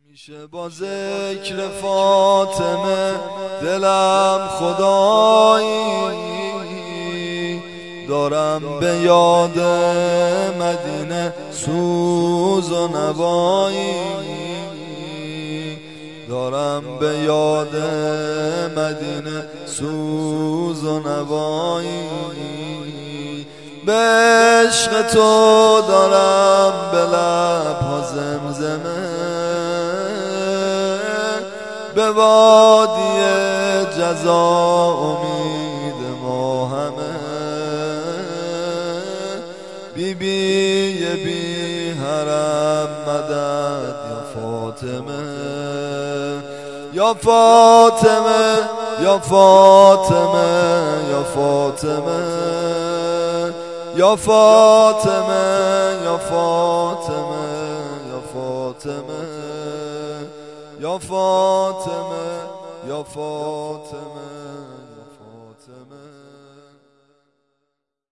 میشه با ذکر فاطمه دلم خدایی، دارم به یاد مدینه سوز و نوایی، دارم به یاد مدینه سوز و نوایی. به عشق تو دارم به لب‌ها زمزمه، به وادی جزا امید ما همه. بی بی حرم مدد یا فاطمه، یا فاطمه، یا فاطمه، یا فاطمه، یا فاطمه، یا فاطمه، یا فاطمه، یا فاطمه، یا فاطمه، یا فاطمه.